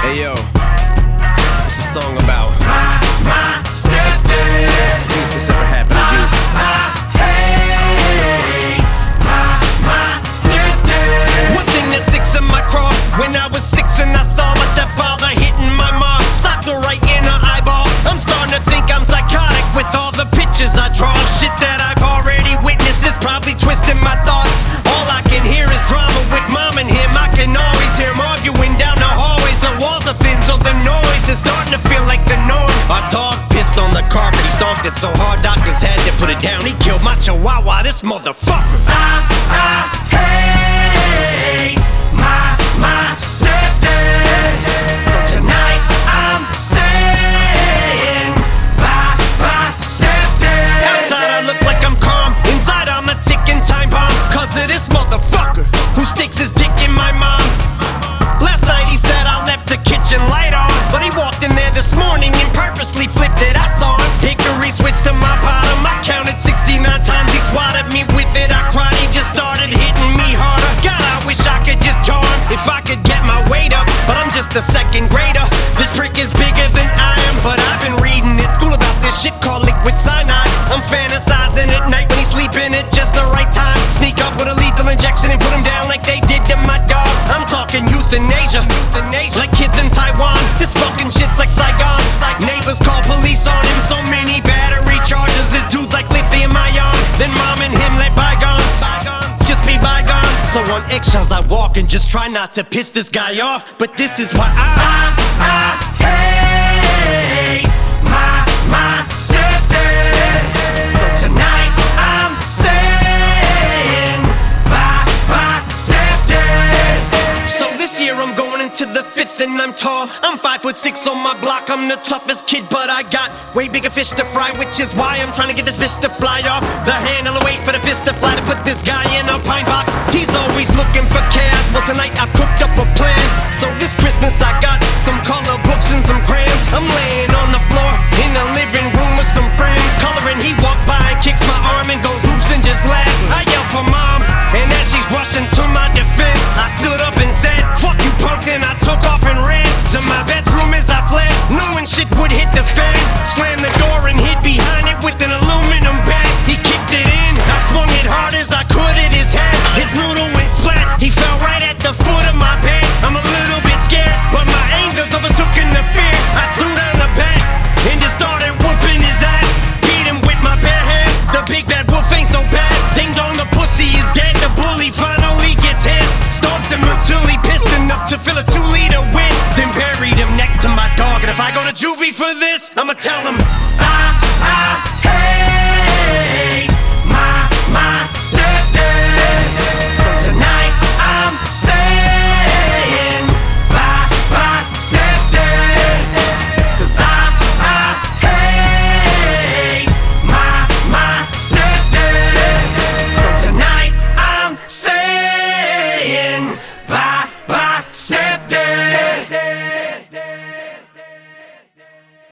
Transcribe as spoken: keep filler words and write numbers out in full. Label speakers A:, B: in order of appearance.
A: Hey yo, what's the song about?
B: My, my stepdad.
A: See if this ever happened to you.
B: I hate my, my stepdad.
C: One thing that sticks in my craw, when I was six and I saw my stepfather hitting my mom, socked her right in her eyeball. I'm starting to think I'm psychotic with all the pictures I draw. Shit that I've already witnessed is probably twisting my thoughts. All I can hear is drama with mom and him. I can always hear him arguing down the hallways. The walls are thin, so the noise is starting to feel like the norm. Our dog pissed on the carpet, he stomped it so hard doctors had to put it down. He killed my chihuahua, this motherfucker.
B: I, I hate my, my stepdad. So tonight I'm saying bye, bye, stepdad.
C: Outside I look like I'm calm, inside I'm a ticking time bomb. Cause of this motherfucker who sticks his dick in my mom. Last night he said I left the kitchen light on, but he walked in there this morning and purposely flipped it. I saw him. Hickory switched to my bottom. I counted sixty-nine times. He swatted me with it. I cried. He just started hitting me harder. God, I wish I could just charm if I could get my weight up, but I'm just a second grader. This prick is bigger than I am, but I've been reading at school about this shit called liquid cyanide. I'm fantasizing at night when he's sleeping at just the right time. Sneak up with a lethal injection and put him down like they did to my dog. I'm talking euthanasia, euthanasia, like kids in Taiwan. This fucking shit's like Saigon. Neighbors call police on him, so many battery charges. This dude's like lithium ion. Then mom and him let bygones, bygones just be bygones. So on eggshells I walk and just try not to piss this guy off. But this is why I,
B: I hate my, my stepdad. So tonight I'm saying bye, bye, stepdad.
C: So this year I'm going into the fifth and I'm tall. I'm five foot six on my block. I'm the toughest kid, but I got way bigger fish to fry, which is why I'm trying to get this bitch to fly off the handle and wait for the fist to fly to put this guy in a pine box. He's always looking for chaos. Well, tonight I've cooked up a plan. So this Christmas I got some color books and some crayons. I'm laying on the floor in the living room with some friends coloring. He walks by and kicks my arm and goes oops and just laughs. I yell for mom, and as she's rushing to my defense, I stood up and said, fuck you punk, and I took off and ran to my bedroom as I fled, knowing shit would hit the fan. Slammed the door and hid behind it with an aluminum bag. He kicked it in, I swung it hard as I could at his head. His noodle went splat, he fell right at the foot of my bed. I'm a little bit scared, but my anger's overtook in the fear. I threw down the bat and just started whooping his ass. Beat him with my bare hands, the big bad wolf ain't so bad. Ding dong, the pussy is dead, the bully finally gets his. Stomped him until he pissed enough to fill a two liter win. Then buried him next to my dog, and if I go to juvie for this, I'ma tell him